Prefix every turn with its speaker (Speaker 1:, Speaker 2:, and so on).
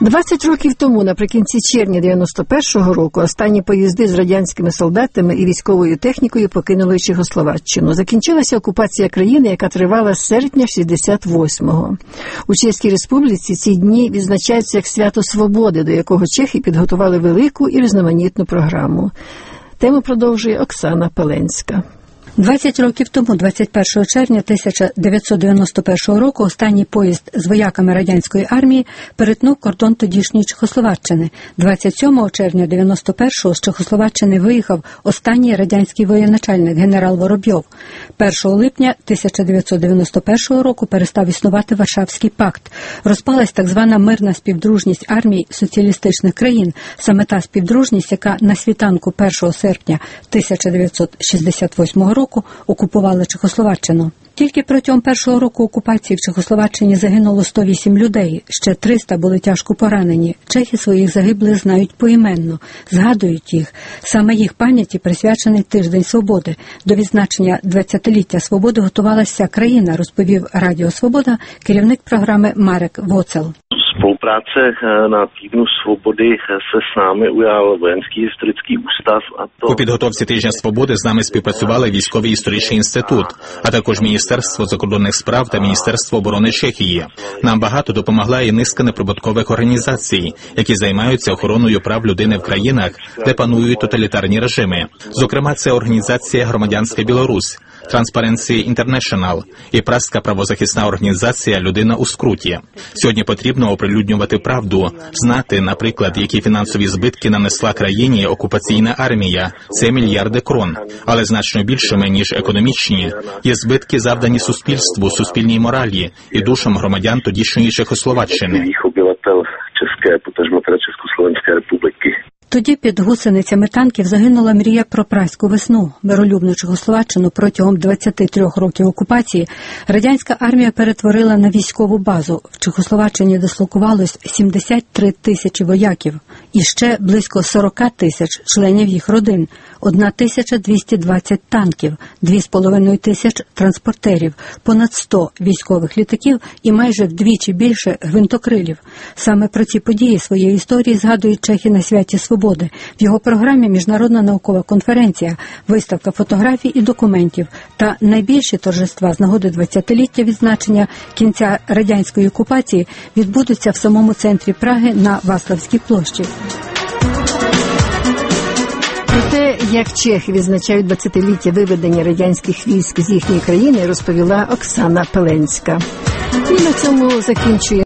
Speaker 1: 20 років тому, наприкінці червня 91-го року, останні поїзди з радянськими солдатами і військовою технікою покинули Чехословаччину. Закінчилася окупація країни, яка тривала з серпня 68-го. У Чеській Республіці ці дні відзначаються як свято свободи, до якого чехи підготували велику і різноманітну програму. Тему продовжує Оксана Пеленська.
Speaker 2: 20 років тому, 21 червня 1991 року, останній поїзд з вояками радянської армії перетнув кордон тодішньої Чехословаччини. 27 червня 1991 з Чехословаччини виїхав останній радянський воєначальник генерал Воробйов. 1 липня 1991 року перестав існувати Варшавський пакт. Розпалась так звана мирна співдружність армій соціалістичних країн, саме та співдружність, яка на світанку 1 серпня 1968 року окупувала Чехословаччину. Тільки протягом першого року окупації в Чехословаччині загинуло 108 людей, ще 300 були тяжко поранені. Чехи своїх загиблих знають поіменно, згадують їх. Саме їх пам'яті присвячений Тиждень Свободи. До відзначення 20-ліття Свободи готувалася вся країна, розповів Радіо Свобода керівник програми Марек Воцел.
Speaker 3: Spolupráce na Týdnu svobody se s námi ujal Vojenský historický ústav.
Speaker 4: У підготовці Тижня Свободи з нами співпрацювали Військовий історичний інститут, а також Міністерство закордонних справ та Міністерство оборони Чехії. Нам багато допомогла і низка неприбуткових організацій, які займаються охороною прав людини в країнах, де панують тоталітарні режими. Зокрема, це організація «Громадянська Білорусь», Transparency International і празька правозахисна організація «Людина у скруті». Сьогодні потрібно оприлюднювати правду, знати, наприклад, які фінансові збитки нанесла країні окупаційна армія. Це мільярди крон. Але значно більшими, ніж економічні, є збитки, завдані суспільству, суспільній моралі і душам громадян тодішньої Чехословаччини.
Speaker 2: Тоді під гусеницями танків загинула мрія про празьку весну. Миролюбну Чехословаччину протягом 23 років окупації радянська армія перетворила на військову базу. В Чехословаччині дислокувалось 73 тисячі вояків і ще близько 40 тисяч членів їх родин, 1220 танків, 2,5 тисяч транспортерів, понад 100 військових літаків і майже вдвічі більше гвинтокрилів. Саме про ці події своєї історії згадують чехи на святі свободи. В його програмі міжнародна наукова конференція, виставка фотографій і документів та найбільші торжества з нагоди 20-ліття відзначення кінця радянської окупації відбудуться в самому центрі Праги на Ваславській площі.
Speaker 1: Про те, як чехи відзначають 20-ліття виведення радянських військ з їхньої країни, розповіла Оксана Пеленська. І на цьому закінчує